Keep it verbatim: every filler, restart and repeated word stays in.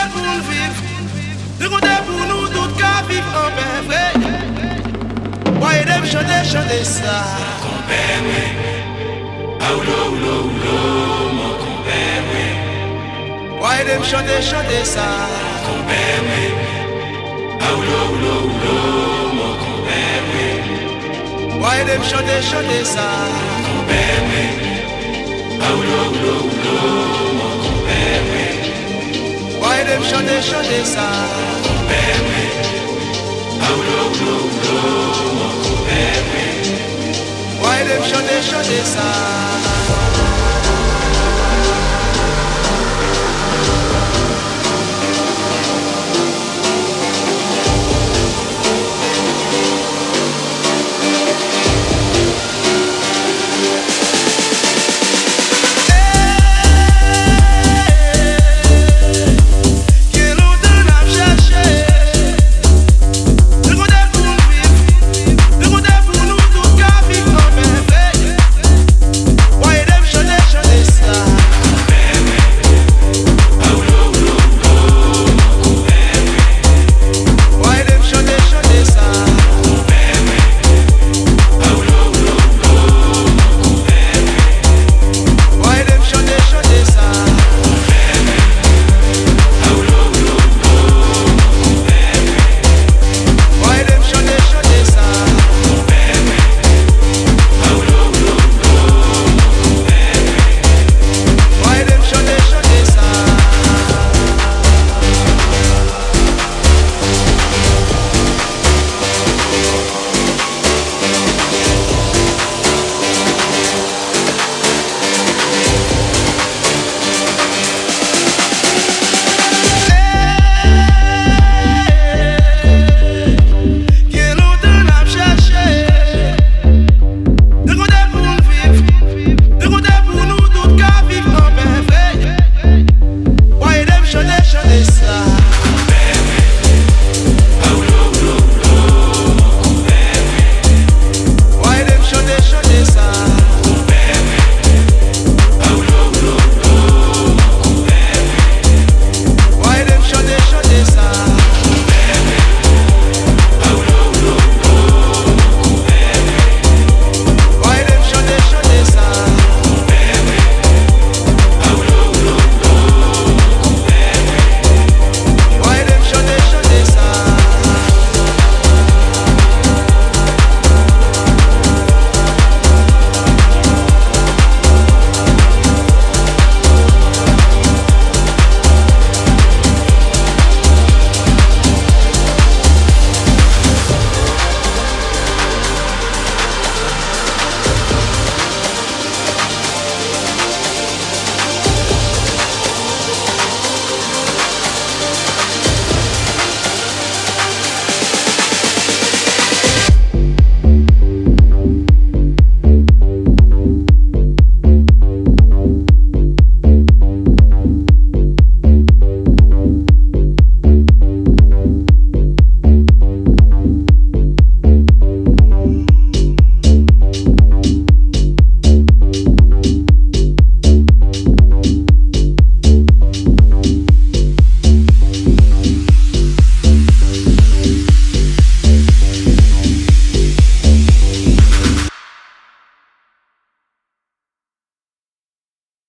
pour nous vivre. De côté pour nous tout qu'à vivre en paix vrai. Ouais, dem chanter, chanter ça. Compère, oui. Ah, oulo, oulo, oulo, mon compère, oui. Ouais, dem chanter, chanter ça. Compère, oui. Ah, oulo, oulo, oulo, mon compère, oui. Ouais, dem chanter, chanter ça. Compère, oui. Ah, oulo, oulo, oulo, mon compère, oui. Ouais, dem chanter, chanter ça. Compère, oui. Ah, oulo, oulo, oulo, mon compère, oui. Ouais, dem chanter, chanter ça.